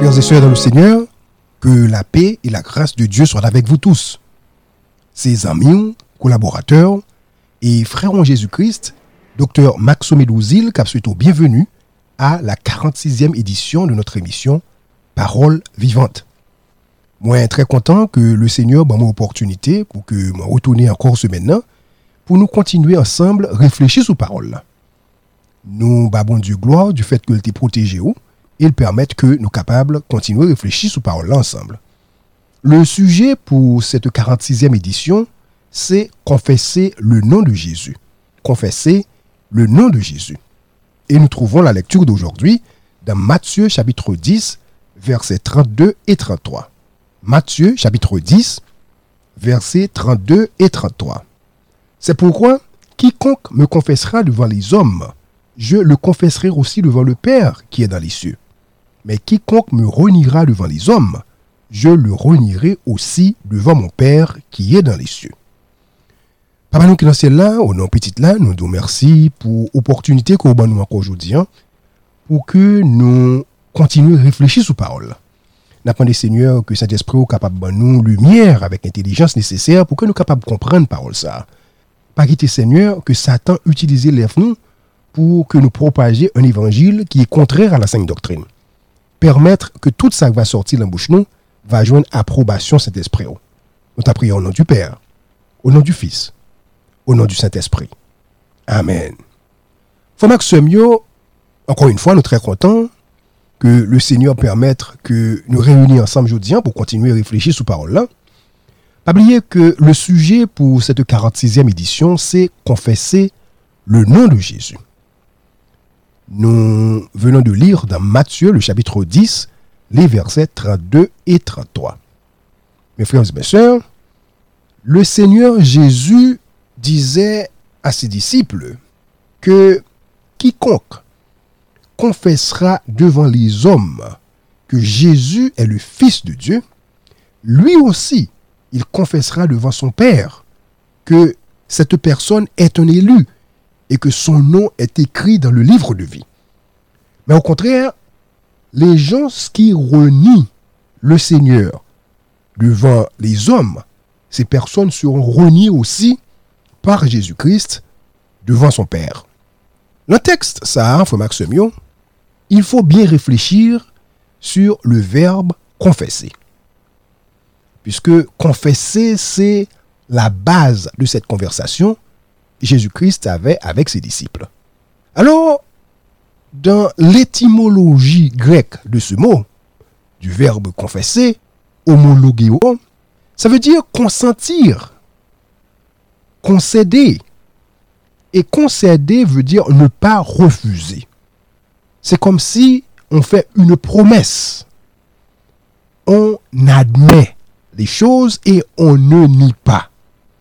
Frères et sœurs dans le Seigneur, que la paix et la grâce de Dieu soient avec vous tous. Ses amis, collaborateurs et frères en Jésus-Christ, Dr Maxo Medouzil, qui souhaite bienvenue à la 46e édition de notre émission Parole vivante. Moi, très content que le Seigneur m'a donné l'opportunité pour que je retourne encore ce maintenant pour nous continuer ensemble à réfléchir sur parole. Nous babons Dieu gloire du fait qu'il t'ait protégé et il permet que nous sommes capables de continuer à réfléchir sur parole ensemble. Le sujet pour cette 46e édition, c'est confesser le nom de Jésus. Confesser le nom de Jésus. Et nous trouvons la lecture d'aujourd'hui dans Matthieu chapitre 10, versets 32 et 33. Matthieu chapitre 10, versets 32 et 33. C'est pourquoi quiconque me confessera devant les hommes, je le confesserai aussi devant le Père qui est dans les cieux. Mais quiconque me reniera devant les hommes, je le renierai aussi devant mon Père qui est dans les cieux. Papa nous qui dans ciel là, au nom petit là, nous vous remercions pour l'opportunité qu'on nous encore aujourd'hui, pour que nous continuions à réfléchir sur parole. Nous demandons Seigneur que Saint-Esprit soit capable de nous lumière avec l'intelligence nécessaire pour que nous soyons capables de comprendre parole ça. Pas quitter Seigneur que Satan utilise les nous pour que nous propagions un évangile qui est contraire à la sainte doctrine. Permettre que tout ça qui va sortir de la bouche nous va joindre approbation Saint-Esprit. Nous t'en prions au nom du Père, au nom du Fils, au nom du Saint-Esprit. Amen. Frère Maxime, encore une fois, nous sommes très contents que le Seigneur permette que nous réunissions ensemble aujourd'hui pour continuer à réfléchir sur parole là. Pas oublier que le sujet pour cette 46e édition, c'est confesser le nom de Jésus. Nous venons de lire dans Matthieu, le chapitre 10, les versets 32 et 33. Mes frères et mes sœurs, le Seigneur Jésus disait à ses disciples que quiconque confessera devant les hommes que Jésus est le Fils de Dieu, lui aussi, il confessera devant son Père que cette personne est un élu et que son nom est écrit dans le livre de vie. Mais au contraire, les gens qui renient le Seigneur devant les hommes, ces personnes seront reniées aussi par Jésus-Christ devant son Père. Le texte, ça, frère Maxime, il faut bien réfléchir sur le verbe confesser. Puisque confesser, c'est la base de cette conversation Jésus-Christ avait avec ses disciples. Alors, dans l'étymologie grecque de ce mot, du verbe confesser, homologeo, ça veut dire consentir, concéder. Et concéder veut dire ne pas refuser. C'est comme si on fait une promesse. On admet les choses et on ne nie pas.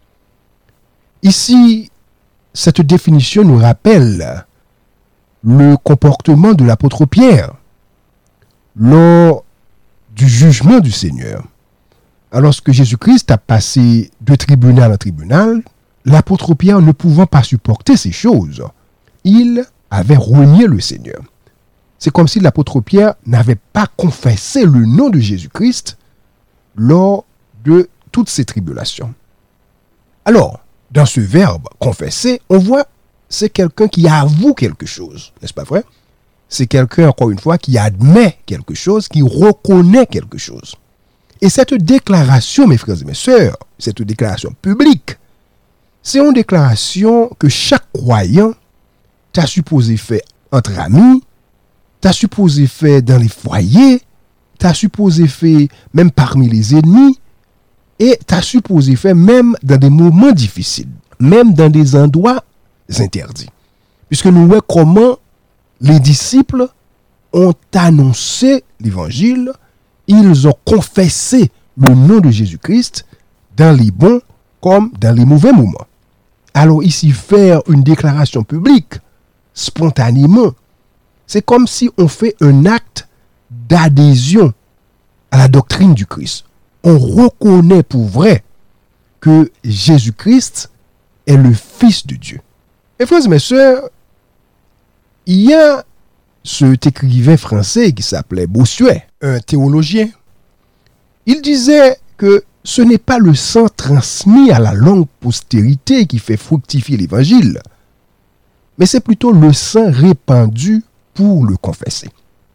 Ici, cette définition nous rappelle le comportement de l'apôtre Pierre lors du jugement du Seigneur. Alors que Jésus-Christ a passé de tribunal en tribunal, l'apôtre Pierre ne pouvant pas supporter ces choses, il avait renié le Seigneur. C'est comme si l'apôtre Pierre n'avait pas confessé le nom de Jésus-Christ lors de toutes ces tribulations. Alors, dans ce verbe confesser, on voit c'est quelqu'un qui avoue quelque chose, n'est-ce pas vrai? C'est quelqu'un, encore une fois, qui admet quelque chose, qui reconnaît quelque chose. Et cette déclaration, mes frères et mes sœurs, cette déclaration publique, c'est une déclaration que chaque croyant t'a supposé faire entre amis, t'a supposé faire dans les foyers, t'a supposé faire même parmi les ennemis, et t'a supposé faire même dans des moments difficiles, même dans des endroits interdits. Puisque nous voyons comment les disciples ont annoncé l'évangile, ils ont confessé le nom de Jésus-Christ dans les bons comme dans les mauvais moments. Alors ici, faire une déclaration publique, spontanément, c'est comme si on fait un acte d'adhésion à la doctrine du Christ. On reconnaît pour vrai que Jésus-Christ est le Fils de Dieu. Mes frères et mes sœurs, il y a cet écrivain français qui s'appelait Bossuet. un théologien. Il disait que ce n'est pas le sang transmis à la longue postérité qui fait fructifier l'évangile, mais c'est plutôt le sang répandu pour le confesser.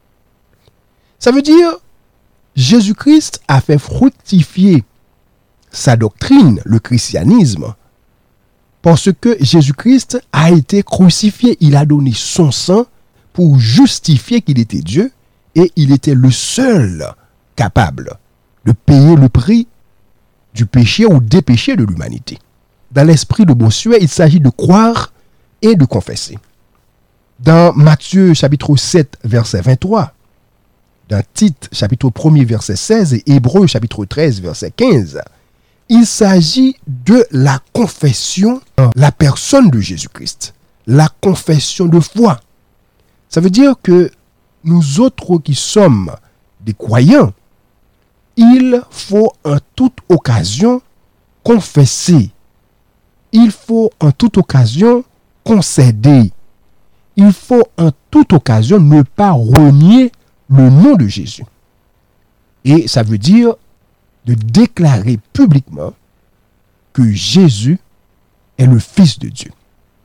Ça veut dire, Jésus-Christ a fait fructifier sa doctrine, le christianisme, parce que Jésus-Christ a été crucifié. Il a donné son sang pour justifier qu'il était Dieu et il était le seul capable de payer le prix du péché ou des péchés de l'humanité. Dans l'esprit de Bossuet, il s'agit de croire et de confesser. Dans Matthieu chapitre 7, verset 23, dans Tite chapitre 1er, verset 16 et Hébreux chapitre 13, verset 15, il s'agit de la confession de la personne de Jésus-Christ, la confession de foi. Ça veut dire que nous autres qui sommes des croyants, il faut en toute occasion confesser. Il faut en toute occasion concéder. Il faut en toute occasion ne pas renier le nom de Jésus. Et ça veut dire de déclarer publiquement que Jésus est le Fils de Dieu.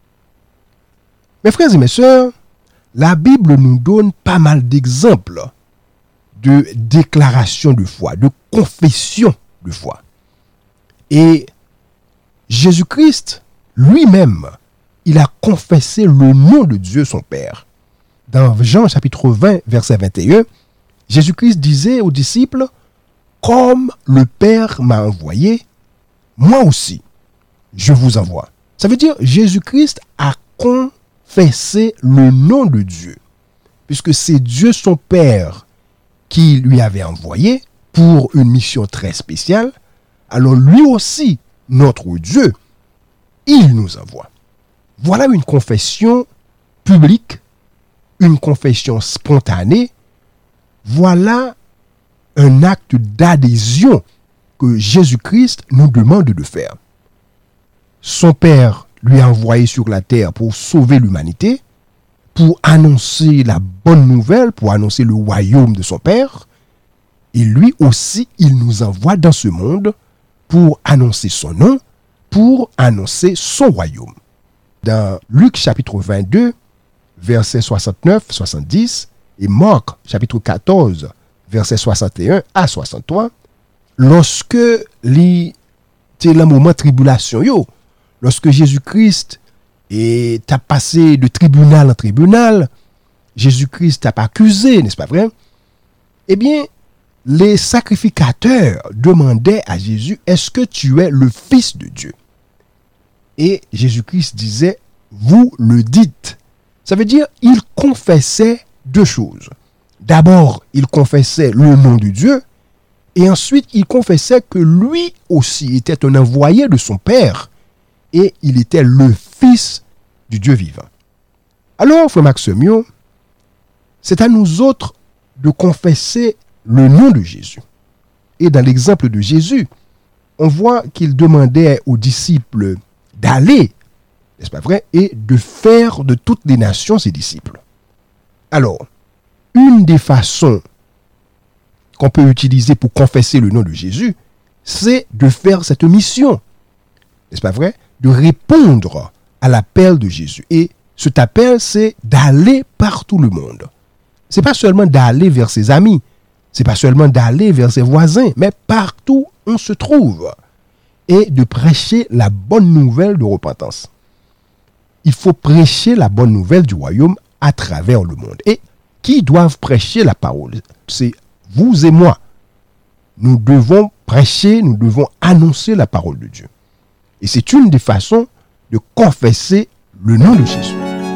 Mes frères et mes sœurs, la Bible nous donne pas mal d'exemples de déclaration de foi, de confession de foi. Et Jésus-Christ lui-même, il a confessé le nom de Dieu son Père. Dans Jean chapitre 20, verset 21, Jésus-Christ disait aux disciples, « Comme le Père m'a envoyé, moi aussi, je vous envoie. » Ça veut dire Jésus-Christ a confessé le nom de Dieu, puisque c'est Dieu son Père qui lui avait envoyé pour une mission très spéciale. Alors lui aussi, notre Dieu, il nous envoie. Voilà une confession publique, une confession spontanée. Voilà un acte d'adhésion que Jésus-Christ nous demande de faire. Son Père lui a envoyé sur la terre pour sauver l'humanité, pour annoncer la bonne nouvelle, pour annoncer le royaume de son Père. Et lui aussi, il nous envoie dans ce monde pour annoncer son nom, pour annoncer son royaume. Dans Luc chapitre 22, versets 69-70, et Marc chapitre 14, versets 61 à 63, lorsque c'était le moment de tribulation, lorsque Jésus-Christ a passé de tribunal en tribunal, Jésus-Christ n'a pas accusé, n'est-ce pas vrai? Eh bien, les sacrificateurs demandaient à Jésus, est-ce que tu es le Fils de Dieu? Et Jésus-Christ disait, vous le dites. Ça veut dire, il confessait deux choses. D'abord, il confessait le nom de Dieu, et ensuite, il confessait que lui aussi était un envoyé de son Père, et il était le Fils du Dieu vivant. Alors, frère Maximion, c'est à nous autres de confesser le nom de Jésus. Et dans l'exemple de Jésus, on voit qu'il demandait aux disciples d'aller, n'est-ce pas vrai, et de faire de toutes les nations ses disciples. Alors, une des façons qu'on peut utiliser pour confesser le nom de Jésus, c'est de faire cette mission, n'est-ce pas vrai, de répondre à l'appel de Jésus. Et cet appel, c'est d'aller par tout le monde. C'est pas seulement d'aller vers ses amis, c'est pas seulement d'aller vers ses voisins, mais partout où on se trouve, et de prêcher la bonne nouvelle de repentance. Il faut prêcher la bonne nouvelle du royaume à travers le monde. Et qui doivent prêcher la parole? C'est vous et moi. Nous devons prêcher, nous devons annoncer la parole de Dieu. Et c'est une des façons de confesser le nom de Jésus.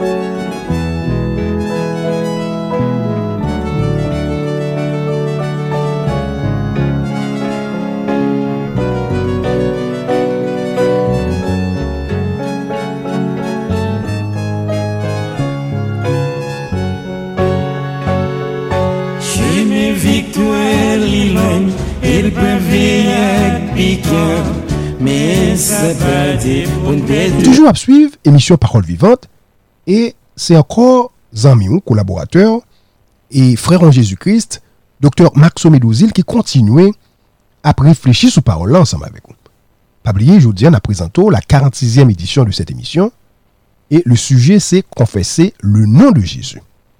Toujours à suivre, émission Parole Vivante, et c'est encore Zamiou, collaborateur, et frère en Jésus-Christ, docteur Maxo Médozil qui continuait à réfléchir sur parole ensemble avec nous. Pas oublier, je vous dis, on a présenté la 46e édition de cette émission et le sujet c'est confesser le nom de Jésus.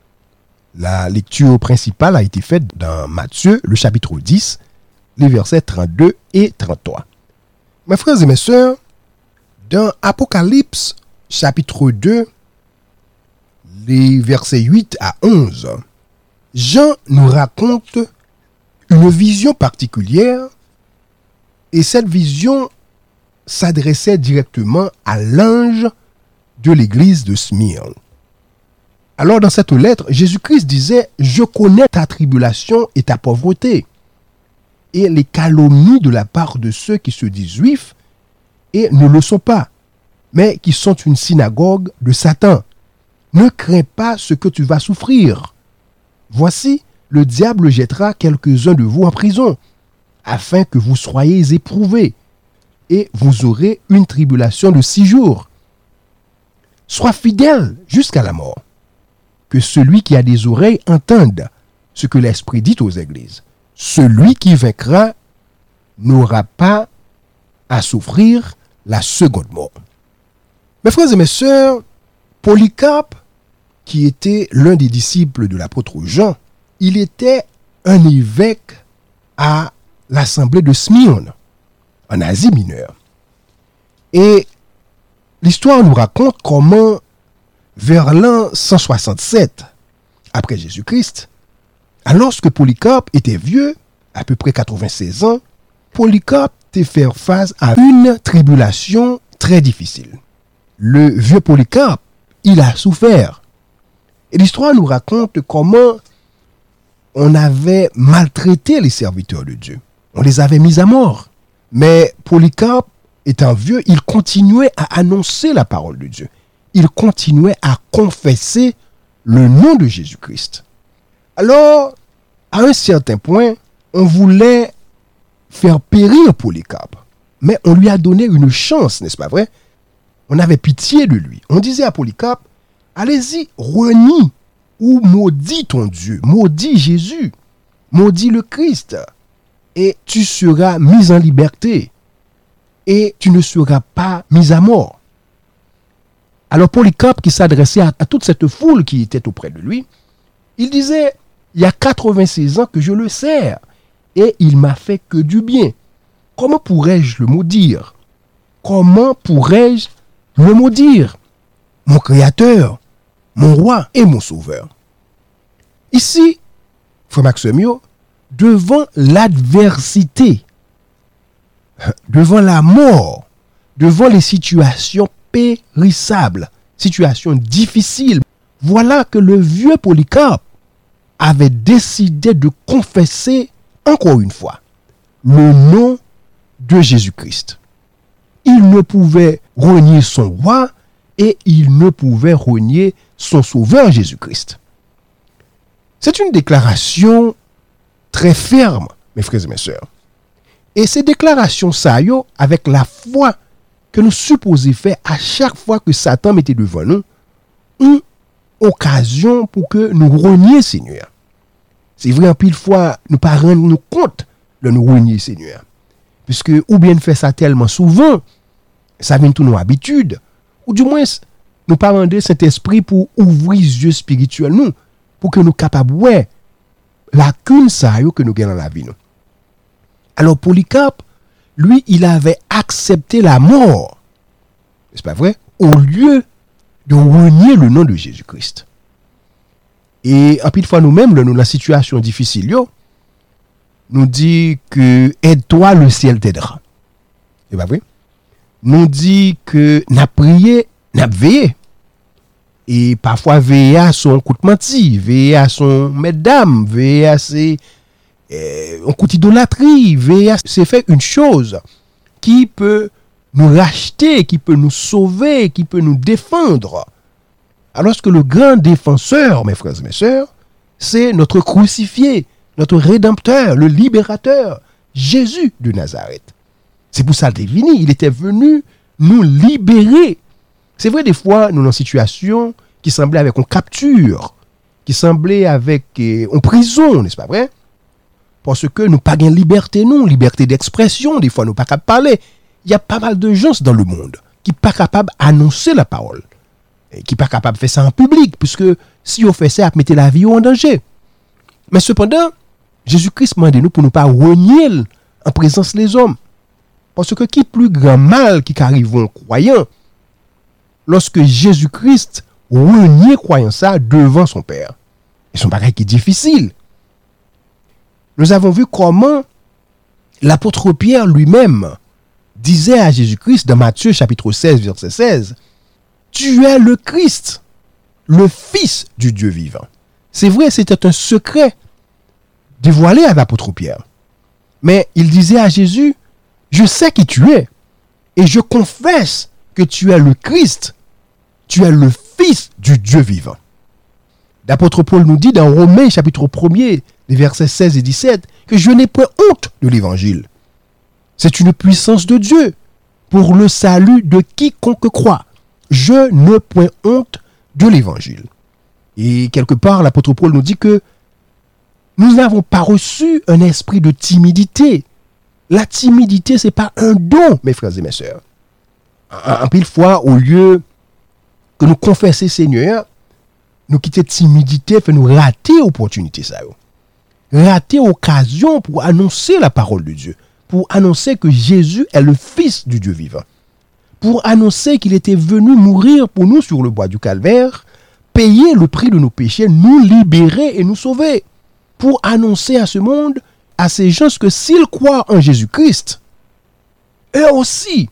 La lecture principale a été faite dans Matthieu, le chapitre 10, les versets 32 et 33. Mes frères et mes sœurs, dans Apocalypse, chapitre 2, les versets 8 à 11, Jean nous raconte une vision particulière et cette vision s'adressait directement à l'ange de l'église de Smyrne. Alors dans cette lettre, Jésus-Christ disait « Je connais ta tribulation et ta pauvreté et les calomnies de la part de ceux qui se disent juifs et ne le sont pas, mais qui sont une synagogue de Satan. Ne crains pas ce que tu vas souffrir. Voici, le diable jettera quelques-uns de vous en prison, afin que vous soyez éprouvés, et vous aurez une tribulation de 6 jours. Sois fidèle jusqu'à la mort. Que celui qui a des oreilles entende ce que l'Esprit dit aux églises. Celui qui vaincra n'aura pas à souffrir la seconde mort. » Mes frères et mes sœurs, Polycarpe, qui était l'un des disciples de l'apôtre Jean, il était un évêque à l'assemblée de Smyrne, en Asie mineure. Et l'histoire nous raconte comment, vers l'an 167 après Jésus-Christ, alors que Polycarpe était vieux, à peu près 96 ans, Polycarpe devait faire face à une tribulation très difficile. Le vieux Polycarpe, il a souffert. Et l'histoire nous raconte comment on avait maltraité les serviteurs de Dieu. On les avait mis à mort. Mais Polycarpe, étant vieux, il continuait à annoncer la parole de Dieu. Il continuait à confesser le nom de Jésus-Christ. Alors, à un certain point, on voulait faire périr Polycarpe. Mais on lui a donné une chance, n'est-ce pas vrai? On avait pitié de lui. On disait à Polycarpe, allez-y, renie ou maudis ton Dieu, maudis Jésus, maudis le Christ, et tu seras mis en liberté, et tu ne seras pas mis à mort. Alors Polycarpe, qui s'adressait à toute cette foule qui était auprès de lui, il disait, il y a 86 ans que je le sers, et il m'a fait que du bien. Comment pourrais-je le maudire? Comment pourrais-je le maudire? Mon Créateur, mon Roi et mon Sauveur. Ici, frère Maximio, devant l'adversité, devant la mort, devant les situations périssables, situations difficiles, voilà que le vieux Polycarpe avait décidé de confesser encore une fois le nom de Jésus-Christ. Il ne pouvait renier son roi et il ne pouvait renier son sauveur Jésus-Christ. C'est une déclaration très ferme, mes frères et mes sœurs. Et ces déclarations, ça y est, avec la foi que nous supposons faire à chaque fois que Satan mettait devant nous, une occasion pour que nous renions Seigneur. C'est vrai, en pile fois, nous ne pas rendre nous compte de nous renier Seigneur. Puisque, ou bien nous faisons ça tellement souvent, ça vient tout nos habitudes, ou du moins, nous pas demander cet esprit pour ouvrir les yeux spirituels nous, pour que nous capables ouais lacune ça que nous gagnons dans la vie nous. Alors Polycarpe, lui, il avait accepté la mort. N'est-ce pas vrai? Au lieu de renier le nom de Jésus-Christ. Et en pile fois nous-mêmes, nous dans la situation difficile, yo, nous dit que aide-toi, le ciel t'aidera. C'est pas vrai? Nous dit que n'a prié, n'a veillé. Et parfois veiller à son coup de menti, veiller à son mesdames, veiller à ses un coup d'idolâtrie, veiller à c'est fait une chose qui peut nous racheter, qui peut nous sauver, qui peut nous défendre. Alors que le grand défenseur, mes frères et mes sœurs, c'est notre crucifié, notre rédempteur, le libérateur, Jésus de Nazareth. C'est pour ça qu'il est venu, il était venu nous libérer. C'est vrai, des fois, nous sommes dans une situation qui semblait avec une capture, qui semblait avec une prison, n'est-ce pas vrai? Parce que nous pas gain liberté, liberté d'expression, des fois nous pas capables de parler. Il y a pas mal de gens dans le monde qui pas capables d'annoncer la parole. Et qui pas capables de faire ça en public, puisque si on fait ça, on mettait la vie en danger. Mais cependant, Jésus-Christ m'a dit nous pour ne pas renier en présence des hommes. Parce que qui plus grand mal qui arrive en croyant, lorsque Jésus-Christ renie croyant ça devant son Père. Et son bagage qui est difficile. Nous avons vu comment l'apôtre Pierre lui-même disait à Jésus-Christ dans Matthieu chapitre 16, verset 16, « Tu es le Christ, le Fils du Dieu vivant. » C'est vrai, c'était un secret dévoilé à l'apôtre Pierre. Mais il disait à Jésus, « Je sais qui tu es, et je confesse que tu es le Christ, tu es le Fils du Dieu vivant. » L'apôtre Paul nous dit dans Romains chapitre 1er, les versets 16 et 17, que je n'ai point honte de l'évangile. C'est une puissance de Dieu pour le salut de quiconque croit. Je n'ai point honte de l'évangile. Et quelque part, l'apôtre Paul nous dit que nous n'avons pas reçu un esprit de timidité. La timidité, ce n'est pas un don, mes frères et mes sœurs. En pile fois, au lieu que nous confessions Seigneur, nous quitter timidité, fait nous rater l'opportunité, ça. Rater l'occasion pour annoncer la parole de Dieu, pour annoncer que Jésus est le Fils du Dieu vivant, pour annoncer qu'il était venu mourir pour nous sur le bois du calvaire, payer le prix de nos péchés, nous libérer et nous sauver, pour annoncer à ce monde, à ces gens que s'ils croient en Jésus-Christ, eux aussi,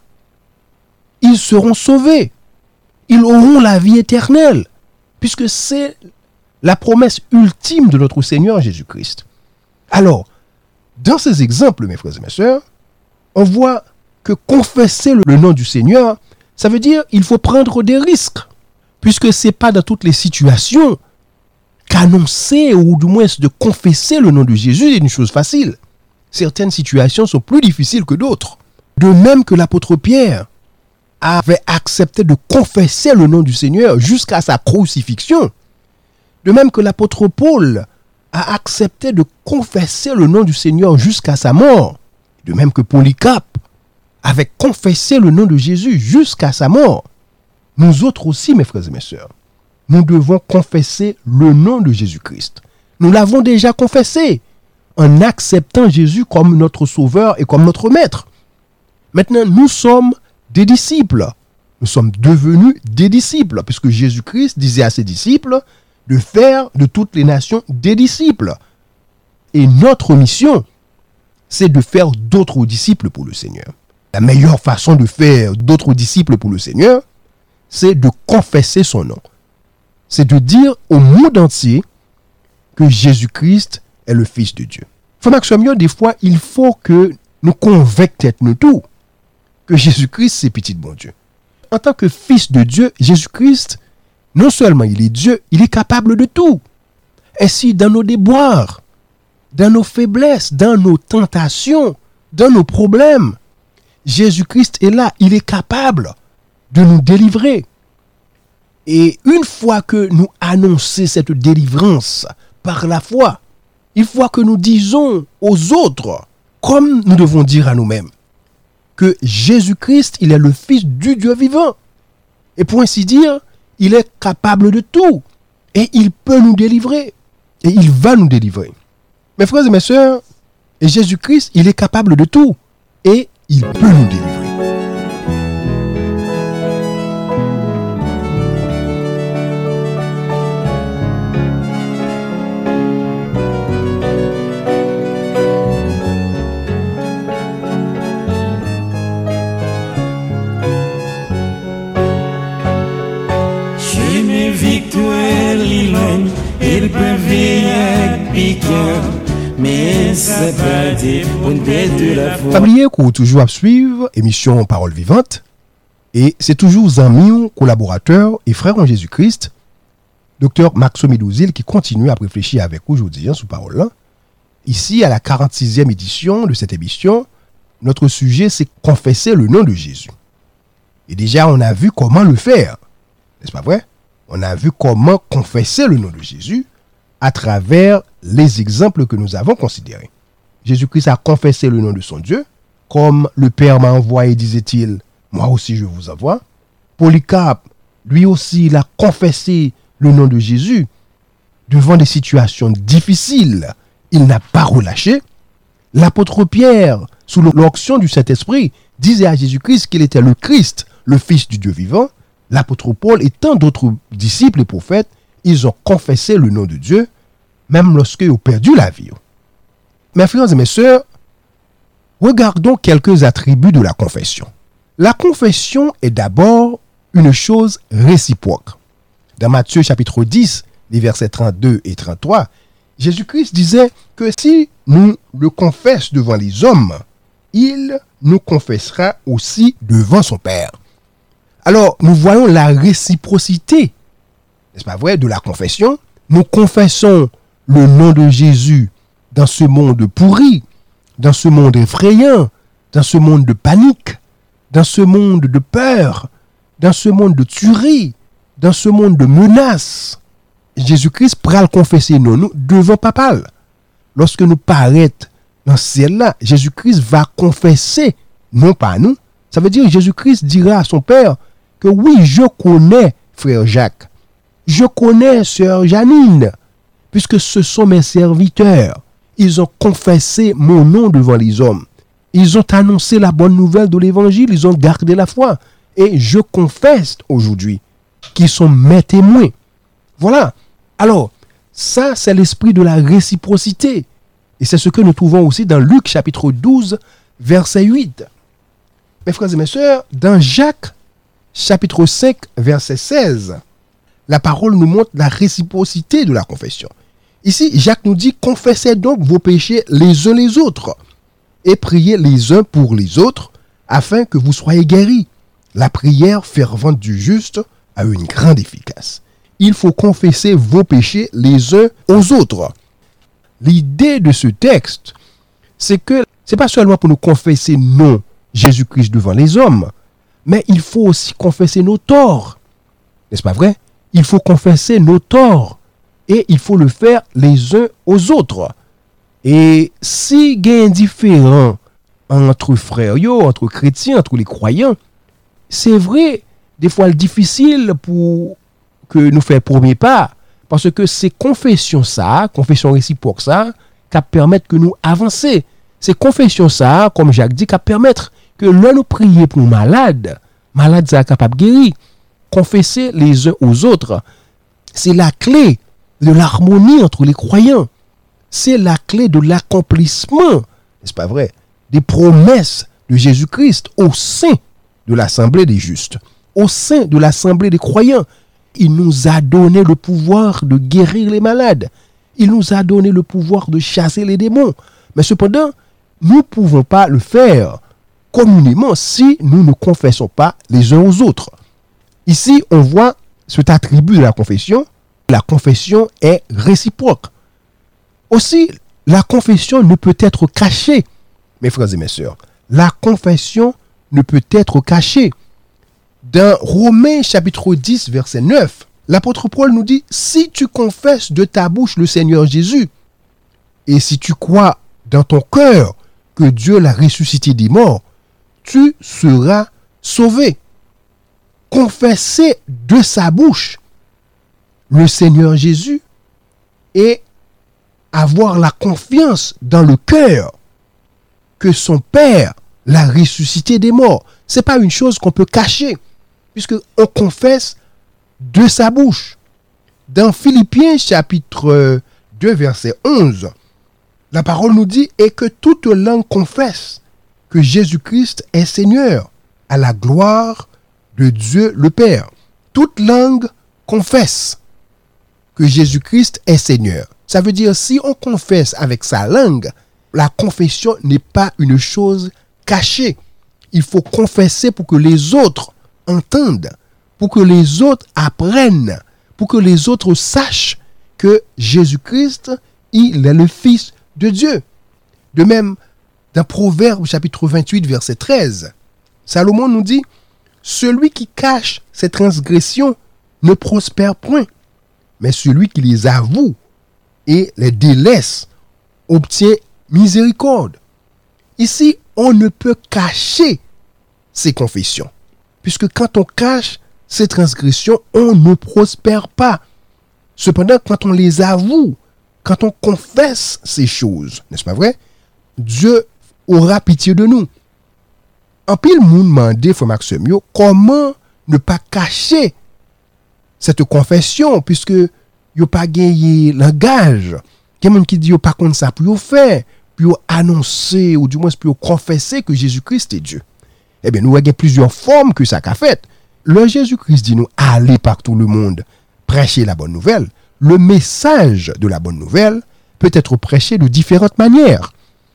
ils seront sauvés, ils auront la vie éternelle, puisque c'est la promesse ultime de notre Seigneur Jésus-Christ. Alors, dans ces exemples, mes frères et mes sœurs, on voit que confesser le nom du Seigneur, ça veut dire qu'il faut prendre des risques, puisque ce n'est pas dans toutes les situations qu'annoncer ou du moins de confesser le nom de Jésus est une chose facile. Certaines situations sont plus difficiles que d'autres. De même que l'apôtre Pierre avait accepté de confesser le nom du Seigneur jusqu'à sa crucifixion, de même que l'apôtre Paul a accepté de confesser le nom du Seigneur jusqu'à sa mort, de même que Polycarpe avait confessé le nom de Jésus jusqu'à sa mort. Nous autres aussi, mes frères et mes sœurs, nous devons confesser le nom de Jésus-Christ. Nous l'avons déjà confessé en acceptant Jésus comme notre sauveur et comme notre maître. Maintenant, nous sommes des disciples. Nous sommes devenus des disciples, puisque Jésus-Christ disait à ses disciples de faire de toutes les nations des disciples. Et notre mission, c'est de faire d'autres disciples pour le Seigneur. La meilleure façon de faire d'autres disciples pour le Seigneur, c'est de confesser son nom. C'est de dire au monde entier que Jésus-Christ est le Fils de Dieu. Frère Maxime, des fois, il faut que nous convainctions nous tous que Jésus-Christ, c'est petit bon Dieu. En tant que Fils de Dieu, Jésus-Christ, non seulement il est Dieu, il est capable de tout. Et si dans nos déboires, dans nos faiblesses, dans nos tentations, dans nos problèmes, Jésus-Christ est là, il est capable de nous délivrer. Et une fois que nous annonçons cette délivrance par la foi, il faut que nous disons aux autres, comme nous devons dire à nous-mêmes, que Jésus-Christ, il est le Fils du Dieu vivant. Et pour ainsi dire, il est capable de tout. Et il peut nous délivrer. Et il va nous délivrer. Mes frères et mes sœurs, Jésus-Christ, il est capable de tout. Et il peut nous délivrer. Fablier qu'on toujours à suivre émission Parole Vivante et c'est toujours amis, collaborateurs et frères en Jésus-Christ, Dr Maxime Médousil qui continue à réfléchir avec aujourd'hui sous parole là. Ici à la 46e édition de cette émission, notre sujet c'est confesser le nom de Jésus. Et déjà on a vu comment le faire, n'est-ce pas vrai? On a vu comment confesser le nom de Jésus à travers les exemples que nous avons considérés. Jésus-Christ a confessé le nom de son Dieu, comme le Père m'a envoyé, disait-il, moi aussi je vous envoie. Polycarpe, lui aussi, il a confessé le nom de Jésus. Devant des situations difficiles, il n'a pas relâché. L'apôtre Pierre, sous l'onction du Saint-Esprit, disait à Jésus-Christ qu'il était le Christ, le Fils du Dieu vivant. L'apôtre Paul et tant d'autres disciples et prophètes, ils ont confessé le nom de Dieu, même lorsqu'ils ont perdu la vie. Mes frères et mes sœurs, regardons quelques attributs de la confession. La confession est d'abord une chose réciproque. Dans Matthieu chapitre 10, les versets 32 et 33, Jésus-Christ disait que si nous le confessons devant les hommes, il nous confessera aussi devant son Père. Alors, nous voyons la réciprocité, n'est-ce pas vrai, de la confession. Nous confessons le nom de Jésus dans ce monde pourri, dans ce monde effrayant, dans ce monde de panique, dans ce monde de peur, dans ce monde de tuerie, dans ce monde de menaces. Jésus-Christ pral confesser nous devant Papa. Lorsque nous paraître dans ce ciel-là, Jésus-Christ va confesser, non pas nous. Ça veut dire que Jésus-Christ dira à son Père que oui, je connais frère Jacques, je connais sœur Janine, puisque ce sont mes serviteurs. Ils ont confessé mon nom devant les hommes. Ils ont annoncé la bonne nouvelle de l'évangile, ils ont gardé la foi. Et je confesse aujourd'hui qu'ils sont mes témoins. Voilà. Alors, ça, c'est l'esprit de la réciprocité. Et c'est ce que nous trouvons aussi dans Luc chapitre 12, verset 8. Mes frères et mes sœurs, dans Jacques chapitre 5, verset 16, la parole nous montre la réciprocité de la confession. Ici, Jacques nous dit, confessez donc vos péchés les uns les autres et priez les uns pour les autres afin que vous soyez guéris. La prière fervente du juste a une grande efficace. Il faut confesser vos péchés les uns aux autres. L'idée de ce texte, c'est que c'est pas seulement pour nous confesser non Jésus-Christ devant les hommes, mais il faut aussi confesser nos torts. N'est-ce pas vrai? Il faut confesser nos torts et il faut le faire les uns aux autres. Et si il y a un différent entre frères, entre chrétiens, entre les croyants, c'est vrai, des fois c'est difficile pour que nous fassions premier pas, parce que c'est confession réciproque ça, qui permettre que nous avancer. C'est confession ça, comme Jacques dit, qui permettre que l'un nous prier pour malade ça capable de guérir. Confesser les uns aux autres, c'est la clé de l'harmonie entre les croyants. C'est la clé de l'accomplissement, n'est-ce pas vrai, des promesses de Jésus-Christ au sein de l'assemblée des justes, au sein de l'assemblée des croyants. Il nous a donné le pouvoir de guérir les malades. Il nous a donné le pouvoir de chasser les démons. Mais cependant, nous ne pouvons pas le faire communément si nous ne confessons pas les uns aux autres. Ici, on voit cet attribut de la confession. La confession est réciproque. Aussi, la confession ne peut être cachée. Mes frères et mes sœurs, la confession ne peut être cachée. Dans Romains chapitre 10, verset 9, l'apôtre Paul nous dit, si tu confesses de ta bouche le Seigneur Jésus, et si tu crois dans ton cœur que Dieu l'a ressuscité des morts, tu seras sauvé. Confesser de sa bouche le Seigneur Jésus et avoir la confiance dans le cœur que son Père l'a ressuscité des morts. Ce n'est pas une chose qu'on peut cacher, puisqu'on confesse de sa bouche. Dans Philippiens chapitre 2, verset 11, la parole nous dit « Et que toute langue confesse que Jésus-Christ est Seigneur, à la gloire de Dieu le Père. » Toute langue confesse que Jésus-Christ est Seigneur. Ça veut dire, si on confesse avec sa langue, la confession n'est pas une chose cachée. Il faut confesser pour que les autres entendent, pour que les autres apprennent, pour que les autres sachent que Jésus-Christ, il est le Fils de Dieu. De même, dans Proverbe chapitre 28, verset 13, Salomon nous dit, « Celui qui cache ses transgressions ne prospère point, mais celui qui les avoue et les délaisse obtient miséricorde. Ici, on ne peut cacher ses confessions. Puisque quand on cache ses transgressions, on ne prospère pas. Cependant, quand on les avoue, quand on confesse ces choses, n'est-ce pas vrai? Dieu aura pitié de nous. En pile moun demandé, frère Maxime, comment ne pas cacher cette confession, puisque yo pas gagné langage. Il y a des gens qui disent pas contre ça pour faire, pour annoncer, ou du moins pour confesser que Jésus-Christ est Dieu. Eh bien, nous avons plusieurs formes que ça a fait. Le Jésus-Christ dit nous, allez partout le monde, prêcher la bonne nouvelle. Le message de la bonne nouvelle peut être prêché de différentes manières.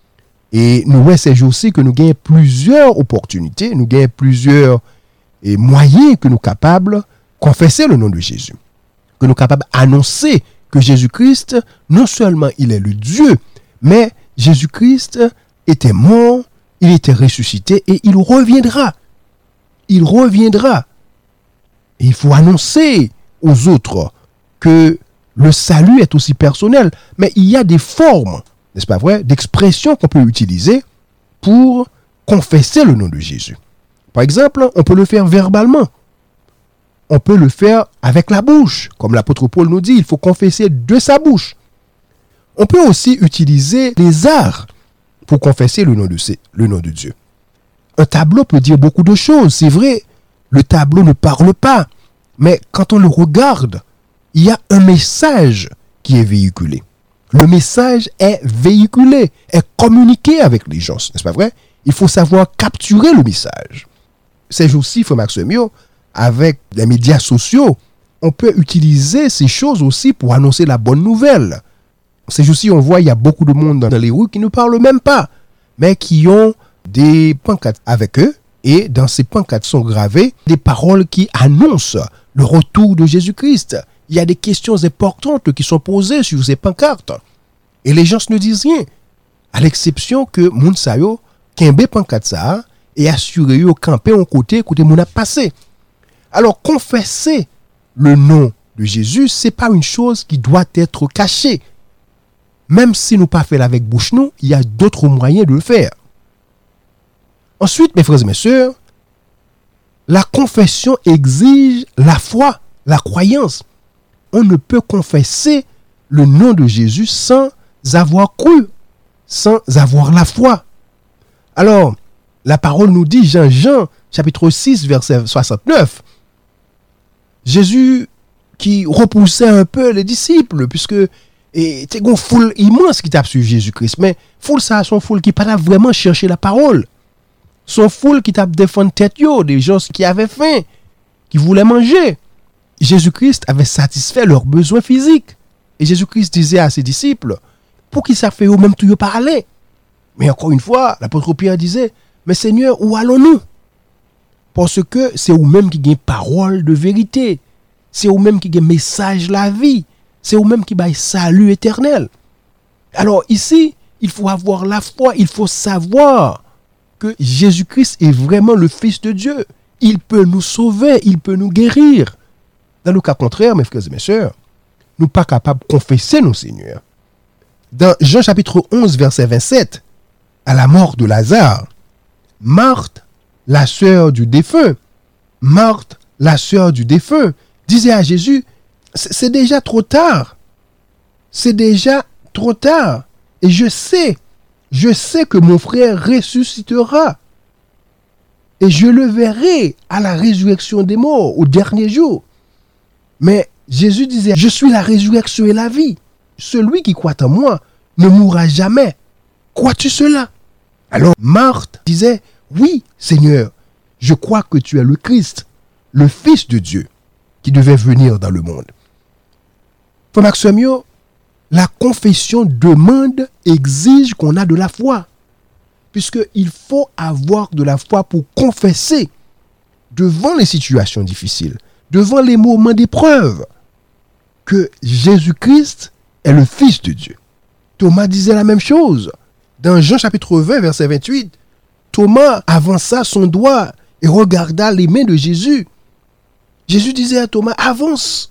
Et nous voyons ces jours-ci que nous gagnons plusieurs opportunités, nous gagnons plusieurs moyens que nous sommes capables de confesser le nom de Jésus. Que nous sommes capables d'annoncer que Jésus-Christ, non seulement il est le Dieu, mais Jésus-Christ était mort, il était ressuscité et il reviendra. Il reviendra. Et il faut annoncer aux autres que le salut est aussi personnel. Mais il y a des formes, n'est-ce pas vrai, d'expressions qu'on peut utiliser pour confesser le nom de Jésus. Par exemple, on peut le faire verbalement. On peut le faire avec la bouche. Comme l'apôtre Paul nous dit, il faut confesser de sa bouche. On peut aussi utiliser les arts pour confesser le nom de Dieu. Un tableau peut dire beaucoup de choses. C'est vrai, le tableau ne parle pas. Mais quand on le regarde, il y a un message qui est véhiculé. Le message est véhiculé, est communiqué avec les gens. N'est-ce pas vrai? Il faut savoir capturer le message. Ces jours-ci, frère Maxime, avec les médias sociaux, on peut utiliser ces choses aussi pour annoncer la bonne nouvelle. Ces jours-ci, on voit, il y a beaucoup de monde dans les rues qui ne parlent même pas, mais qui ont des pancartes avec eux. Et dans ces pancartes sont gravées des paroles qui annoncent le retour de Jésus-Christ. Il y a des questions importantes qui sont posées sur ces pancartes. Et les gens ne disent rien. À l'exception que moun sa yo, kembe pancarte ça, et assuré yo camper en côté moun a passé. Alors, confesser le nom de Jésus, c'est pas une chose qui doit être cachée. Même si nous pas fait avec bouche nous, il y a d'autres moyens de le faire. Ensuite, mes frères et mes sœurs, la confession exige la foi, la croyance. On ne peut confesser le nom de Jésus sans avoir cru, sans avoir la foi. Alors, la parole nous dit, Jean, chapitre 6, verset 69, Jésus qui repoussait un peu les disciples, puisque c'était une foule immense qui t'a suivi Jésus-Christ, mais foule ça, son foule qui pas vraiment cherché la parole. Son foule qui t'a défendu tête yo, des gens qui avaient faim, qui voulaient manger. Jésus-Christ avait satisfait leurs besoins physiques. Et Jésus-Christ disait à ses disciples, pour qu'ils savent eux même tout parler. Mais encore une fois, l'apôtre Pierre disait, mais Seigneur, où allons-nous? Parce que c'est vous-même qui gagnez parole de vérité. C'est vous-même qui gagnez message la vie. C'est vous-même qui baille salut éternel. Alors ici, il faut avoir la foi, il faut savoir que Jésus-Christ est vraiment le Fils de Dieu. Il peut nous sauver, il peut nous guérir. Dans le cas contraire, mes frères et mes sœurs, nous ne sommes pas capables de confesser nos Seigneurs. Dans Jean chapitre 11, verset 27, à la mort de Lazare, Marthe, la sœur du défunt, disait à Jésus, c'est déjà trop tard. C'est déjà trop tard. Et je sais que mon frère ressuscitera. Et je le verrai à la résurrection des morts, au dernier jour. Mais Jésus disait, je suis la résurrection et la vie. Celui qui croit en moi ne mourra jamais. Crois-tu cela? Alors Marthe disait, oui, Seigneur, je crois que tu es le Christ, le Fils de Dieu, qui devait venir dans le monde. Frère Maxime, la confession demande, exige qu'on a de la foi. Puisqu'il faut avoir de la foi pour confesser devant les situations difficiles, devant les moments d'épreuve, que Jésus-Christ est le Fils de Dieu. Thomas disait la même chose. Dans Jean chapitre 20, verset 28, Thomas avança son doigt et regarda les mains de Jésus. Jésus disait à Thomas, avance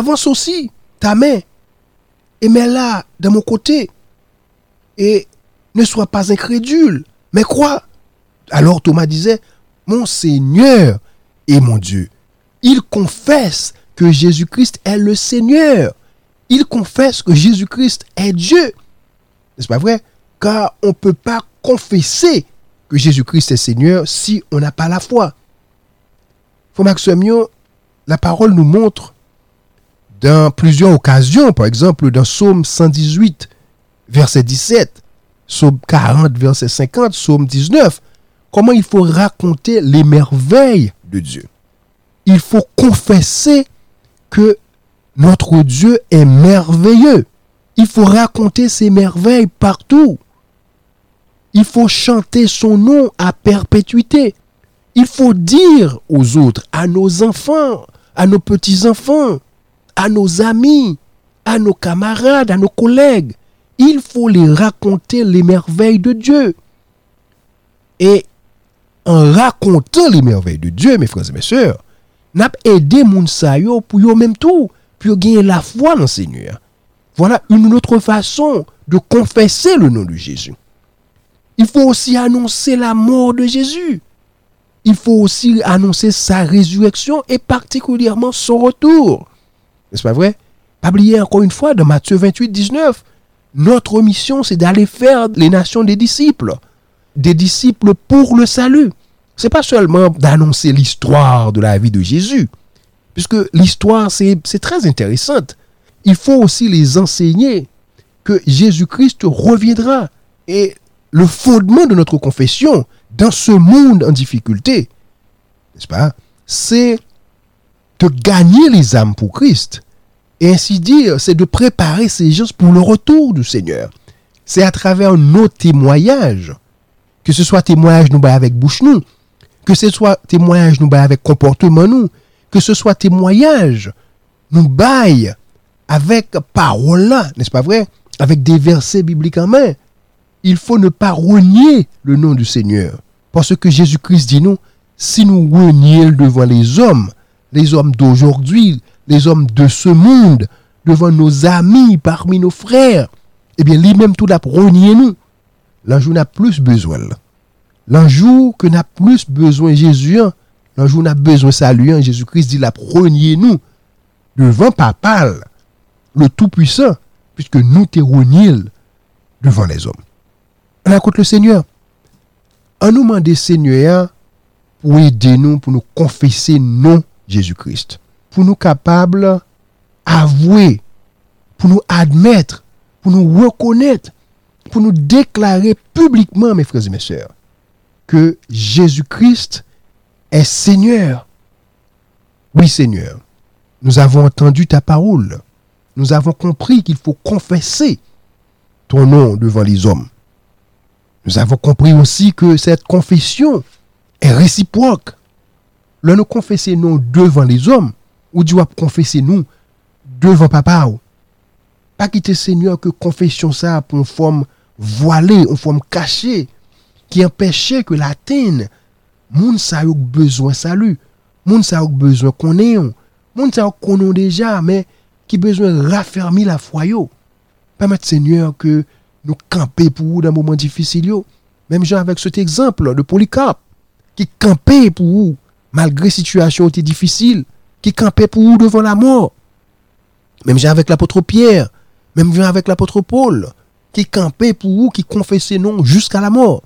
aussi ta main et mets-la de mon côté. Et Ne sois pas incrédule, mais crois. Alors Thomas disait, mon Seigneur et mon Dieu. Il confesse que Jésus-Christ est le Seigneur. Il confesse que Jésus-Christ est Dieu. N'est-ce pas vrai? Car on ne peut pas confesser que Jésus-Christ est Seigneur si on n'a pas la foi. Frère Maximion, la parole nous montre dans plusieurs occasions, par exemple dans Psaume 118, verset 17, Psaume 40, verset 50, Psaume 19, comment il faut raconter les merveilles de Dieu. Il faut confesser que notre Dieu est merveilleux. Il faut raconter ses merveilles partout. Il faut chanter son nom à perpétuité. Il faut dire aux autres, à nos enfants, à nos petits-enfants, à nos amis, à nos camarades, à nos collègues. Il faut les raconter les merveilles de Dieu. Et en racontant les merveilles de Dieu, mes frères et mes sœurs, n'a aidé moun sa yo pour yo même tout, pour gagner la foi dans le Seigneur. Voilà une autre façon de confesser le nom de Jésus. Il faut aussi annoncer la mort de Jésus. Il faut aussi annoncer sa résurrection et particulièrement son retour. N'est-ce pas vrai? Pas oublier encore une fois dans Matthieu 28, 19, notre mission c'est d'aller faire les nations des disciples pour le salut. C'est pas seulement d'annoncer l'histoire de la vie de Jésus, puisque l'histoire c'est très intéressante. Il faut aussi les enseigner que Jésus-Christ reviendra. Et le fondement de notre confession dans ce monde en difficulté, n'est-ce pas, c'est de gagner les âmes pour Christ. Et ainsi dire, c'est de préparer ces gens pour le retour du Seigneur. C'est à travers nos témoignages, que ce soit témoignage nous avec bouche nous, que ce soit témoignage nous avec comportement nous, que ce soit témoignage nous baille avec parole là, n'est-ce pas vrai? Avec des versets bibliques en main. Il faut ne pas renier le nom du Seigneur. Parce que Jésus-Christ dit nous, si nous renions devant les hommes d'aujourd'hui, les hommes de ce monde, devant nos amis, parmi nos frères, eh bien, lui-même tout l'a renié nous. L'anjou n'a plus besoin. L'anjou que n'a plus besoin Jésus, l'anjou n'a besoin salut, Jésus-Christ dit l'a renié nous devant Papa, le Tout-Puissant, puisque nous t'es renié devant les hommes. On écoute le Seigneur. On nous demande Seigneur pour aider nous, pour nous confesser non Jésus-Christ. Pour nous capables avouer, pour nous admettre, pour nous reconnaître, pour nous déclarer publiquement, mes frères et mes sœurs, que Jésus-Christ est Seigneur. Oui, Seigneur, nous avons entendu ta parole. Nous avons compris qu'il faut confesser ton nom devant les hommes. Nous avons compris aussi que cette confession est réciproque. Là, nous confesser non devant les hommes, ou Dieu va confesser nous devant Papa. Pas quitter Seigneur que confession ça pour une forme voilée, une forme cachée, qui empêchait que l'atteinte, moun sa yo besoin salut, moun sa yo besoin qu'on ait, moun sa yo qu'on déjà, mais qui besoin raffermir la foi yo. Permettre Seigneur que nous camper pour vous dans un moment difficile yo. Même genre avec cet exemple de Polycarpe, qui campait pour vous, malgré situation était difficile, qui campait pour vous devant la mort. Même genre avec l'apôtre Pierre, même genre avec l'apôtre Paul, qui campait pour vous, qui confessait non jusqu'à la mort.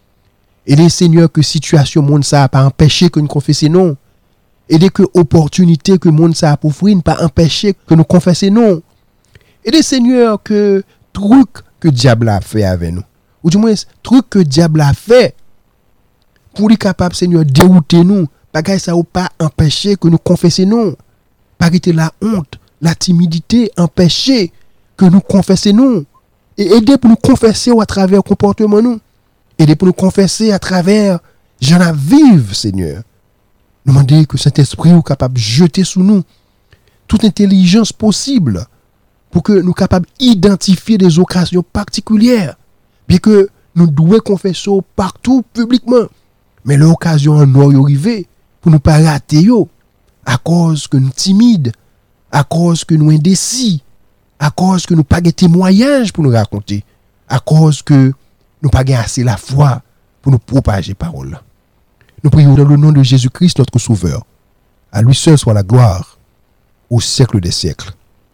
Et les seigneurs que situation monde ça a pas empêché que nous confessions non. Et dès que opportunité que monde ça a pour offrir pas empêché que nous confessions non. Et des seigneurs que truc que diable a fait avec nous. Ou du moins truc que diable a fait pour lui capable Seigneur dérouter nous. Bagay ça ou pas empêché que nous confessions non. Pas quitter la honte, la timidité empêcher que nous confessions non. Et aider pour nous confesser à travers comportement nous. Aider pour nous confesser à travers j'en ai vive, Seigneur. Nous demander que Saint-Esprit est capable de jeter sous nous toute intelligence possible pour que nous soyons capables d'identifier des occasions particulières. Bien que nous devons confesser partout publiquement. Mais l'occasion en nous arrivée pour nous pas rater à cause que nous timides, à cause que nous indécis, à cause que nous pas de témoignages pour nous raconter, à cause que nous pas gagné assez la foi pour nous propager parole. Nous prions dans le nom de Jésus-Christ, notre Sauveur. À lui seul soit la gloire au siècle des siècles.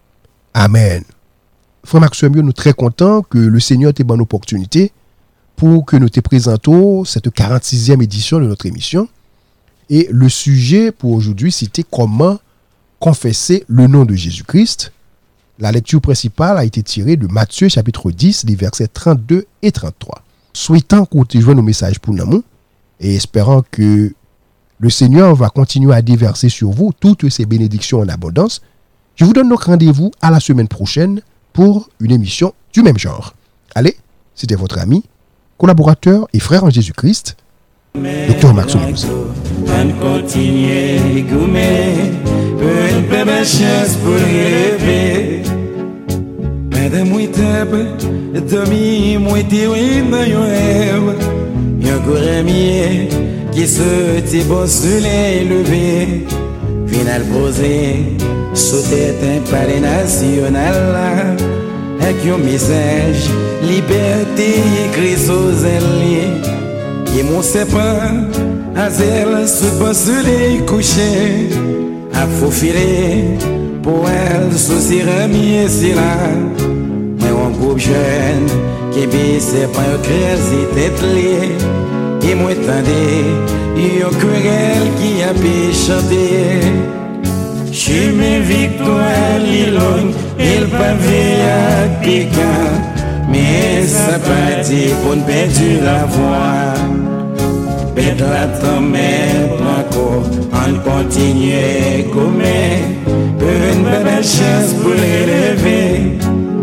Amen. Frère Maxime, nous sommes très contents que le Seigneur t'ait bonne opportunité pour que nous te présentons cette 46e édition de notre émission. Et le sujet pour aujourd'hui, c'était comment confesser le nom de Jésus-Christ. La lecture principale a été tirée de Matthieu chapitre 10, les versets 32 et 33. Souhaitant qu'on te joigne nos messages pour nous et espérant que le Seigneur va continuer à déverser sur vous toutes ces bénédictions en abondance, je vous donne donc rendez-vous à la semaine prochaine pour une émission du même genre. Allez, c'était votre ami, collaborateur et frère en Jésus-Christ, Dr. Maxime Louzi. On continue goumer une belle chance pour rêver. Madame Mouiteb, Domi Mouiti, dans yon rêve. Yon gouramier qui se dit bon soleil levé. Final posé, sous tête un palais national. Avec yon message, liberté écrit sous elle. Et mon sapin, à zèle, sous bon soleil couché, à faufiler, pour elle, sous céramique, c'est là. Mais un groupe jeune, qui bise, pas un crèse, tête liée. Et moi, tendez, y a un querelle qui a pu chanter. Chemin victoire, l'îlon, il pavé à piquant. Mais ça pas dit pour ne perdre la voix. Bête la tombe, encore, on continue comme une belle chance pour l'élever.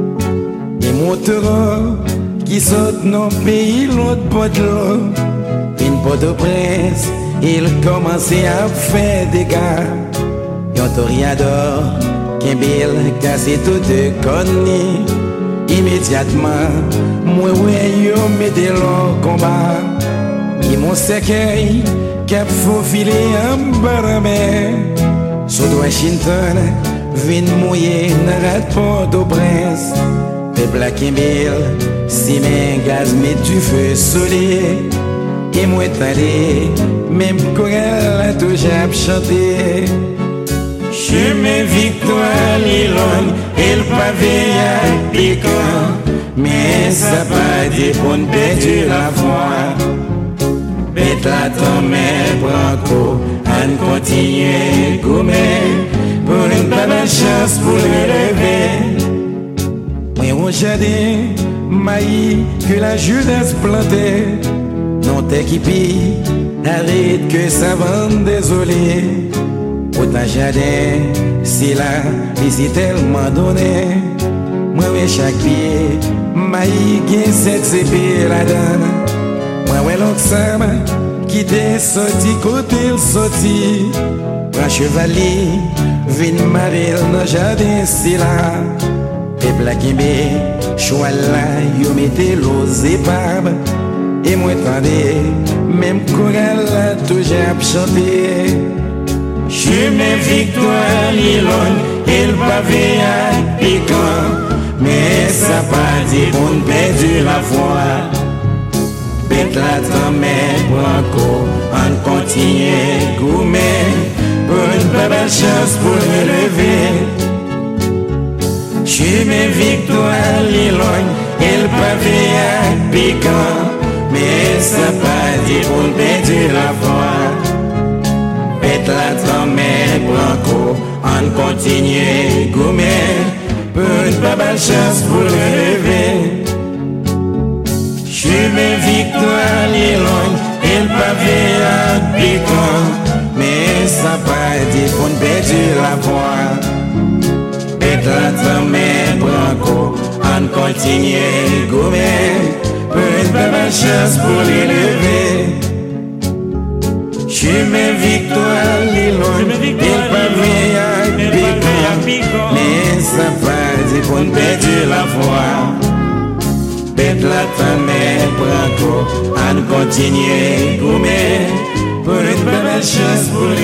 Et moutons qui sautent dans le pays, l'autre bord de l'eau. Une porte de presse, il commençait à faire des gars. Yon toriador, qui bille, cassé tout de conneries. Immédiatement, moi ouais yo mettez le combat. Et mon cercueil cap faufilé en bas de mer. Sous Washington, vin mouillé dans Port-au-Prince. Peuple à Kimball, si mes gaz met du feu solide. Et moi t'allais, même chorale a toujours chanté. Chemin victoire, l'îlon, il pavé à piquant. Mais ça pas dit pour ne perdre la foi. Bête la tombe, branco, on continue goumer. Pour une belle chance pour l'élever. Moi au jardin, maïs que la Judas plantait. Non t'équipi, arrête que ça vende désolé. Autant jardin, si là, ici tellement donné. Moi, ouais, chaque pied, maïs qui cette épée là-dedans. Moi, ouais, l'autre sable, qui t'est sorti, côté il sorti. Un chevalier, vin marrer dans le jardin, si là. Peuple qui met, choix là, yo mettez l'eau épaves. Et moi, tendez, même chorale là, toujours chanté. Chemin victoire, l'îlon, il pavé à piquant. Mais ça pas dit pour ne perdre la foi. Bête la tombe, branco, on continue goumer. Pour une belle chance pour l'élever. Chemin victoire, l'îlon, il pavé à piquant. Mais ça pas dit pour ne perdre la foi. Bête la tombe, branco, on continue goumer. Pour une belle chance pour l'élever. Chemin victoire, l'îlon, il pavé à piquant. Mais ça pas dit pour ne perdre la voix. Bête la tombe, branco, on continue goumer. Pour une belle chance pour l'élever. Chemin victoire, l'îlon, il pavé à piquant. Mais ça pas dit pour ne perdre la voix. Bête la tombe, branco, on continue goumer. Pour une belle chance pour